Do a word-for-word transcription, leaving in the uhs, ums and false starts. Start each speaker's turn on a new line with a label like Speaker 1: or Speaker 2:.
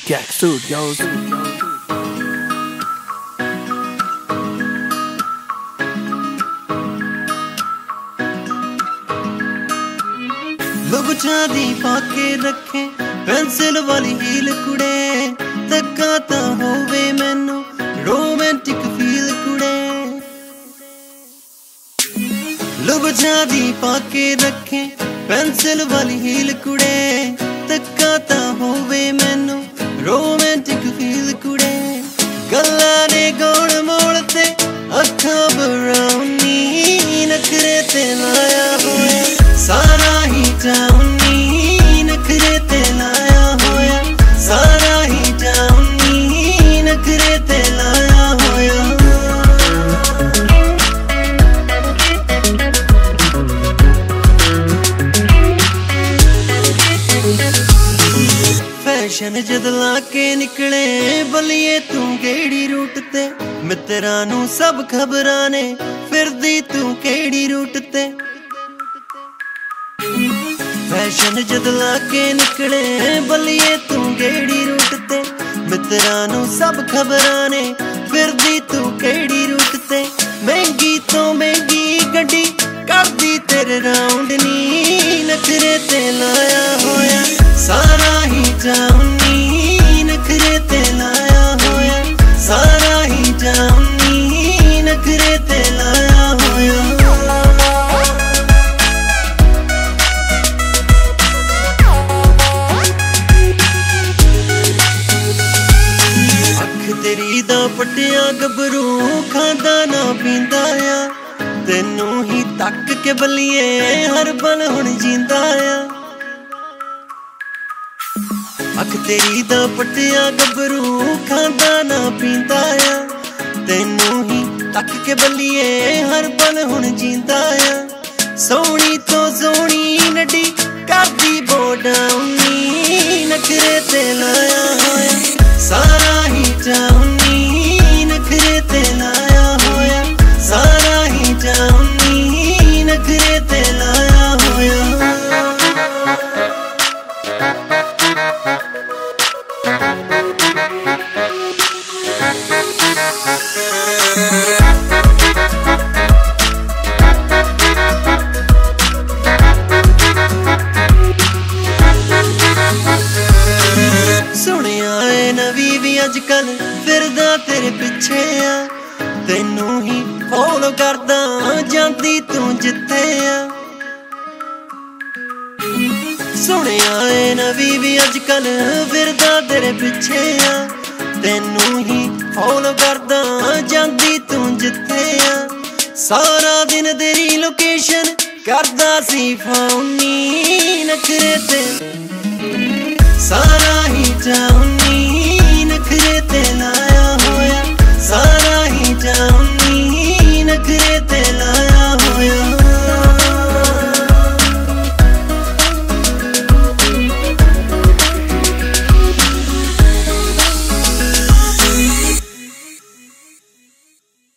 Speaker 1: Gak Studios.
Speaker 2: लोग चांदी पाके रखे पेंसिल वाली हील कुड़े तक्का ता होवे मैनू रोमांटिक फील कुड़े। लोग चांदी पाके रखे पेंसिल वाली हील कुड़े तक्का ता होवे मैनू रोमांटिक फील कुड़े। गल्लां ने गोल मोल ते अखां ब्राउनी नखरे ते लाया होया सारा ही जाऊनी नखरे ते लाया होया सारा ही जाऊनी नखरे ते लाया होया। फैशन जद लाके निकले बलिए तू केड़ी रूट ते मित्रां नू सब खबरां ने फिरदी तू केड़ी रूट ते। फैशन जद लाके निकले बलिए तू केड़ी रूट ते मित्रां नू सब खबरां ने फिरदी तू केड़ी रूट ते। महंगी तो महंगी गड्डी करदी तेरे राउंड नी नखरे ते लाया होया सारा ही जाऊनी नखरे ते लाया होया सारा ही जाऊनी नखरे ते लाया होया। तेरी दा पटिया गबरू खांदा ना पींदा आ तेनू ही तक के बलिए हर पल हुण जींदा आ। अख तेरी दा पटिया गबरू खांदा ना पींदा आ तेनू ही तक के बलिए हर पल हुण जींदा आ। सोहणी तो सोहणी नडी करदी बोडाउनी नखरे ते लाया होया सारा ही जाऊनी नखरे ते लाया होया सारा ही जाऊनी नखरे ते लाया होया। सुनिया है नवी भी अजकल फिरदा तेरे पिछे आ तेनू ही फॉलो करदा जांदी तू जिथे आ। सुनिया है नवी भी अजकल फिरदा तेरे पिछे आ तेनू ही फॉलो करदा जांदी तू जिथे आ। सारा दिन तेरी लोकेशन करदा सी फोनी नखरे ते सारा ही जाऊनी